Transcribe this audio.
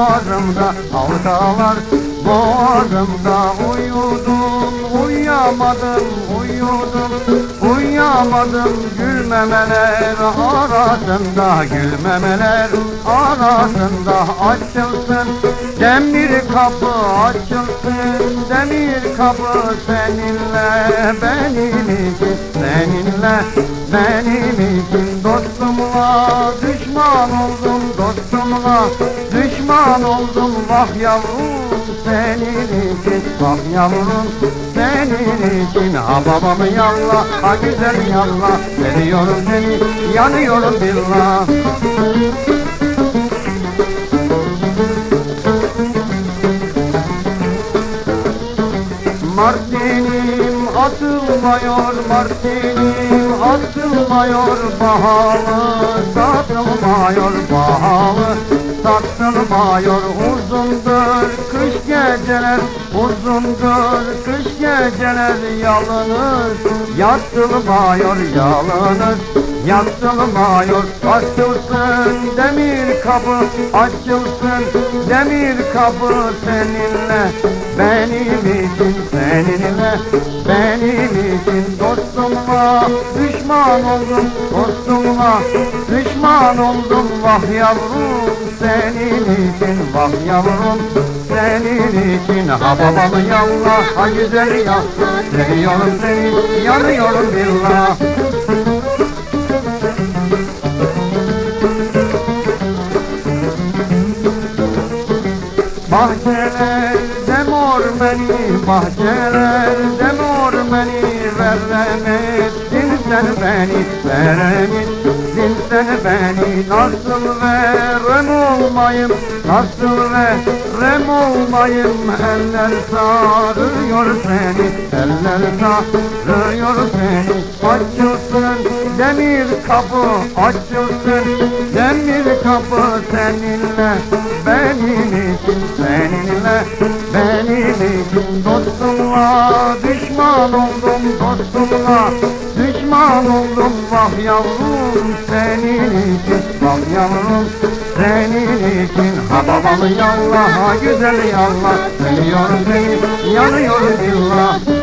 boğazımda halkalar, boğazımda uyudum, uyuyamadım, uyudum, uyuyamadım. Gülmemeler arasında, gülmemeler arasında açılsın demir kapı, açılsın demir kapı. Seninle benim için, seninle benim için. Dostumla düşman oldum, dostumla düşman oldum. Vah yavrum senin için, vah yavrum senin için. Ha babamı yallah, ha güzel yallah, seviyorum seni, yanıyorum billah. Martinim atılmıyor, Martinim atılmıyor. Pahalı satılmıyor, pahalı satılmıyor. Uzundur kış geceler, uzundur kış geceler. Yalınız yatılmıyor, yalınız yatılmıyor. Açılsın demir kapı, açılsın demir kapı. Seninle benim için, seninle benim için. Dostumla düşman oldum, dostumla düşman oldum. Vah yavrum senin için, vah yavrum senin için. Ha babamı yallah, ha güzel yallah, seviyorum seni, yanıyorum billah. Bahçelerde mor beni, bahçelerde mor beni. Veremedin sen beni, veremedin sen beni. Nasıl verem olmayım, nasıl verem olmayım. Eller sarıyor seni, eller sarıyor seni. Açılsın demir kapı, açılsın demir kapı. Seninle benim için, seninle benim için. Dostumla düşman oldum, dostumla düşman oldum. Vah yavrum senin için, vah yavrum senin için. Ha babamı yallah, ha güzel yallah, seviyorum seni, yanıyorum billah.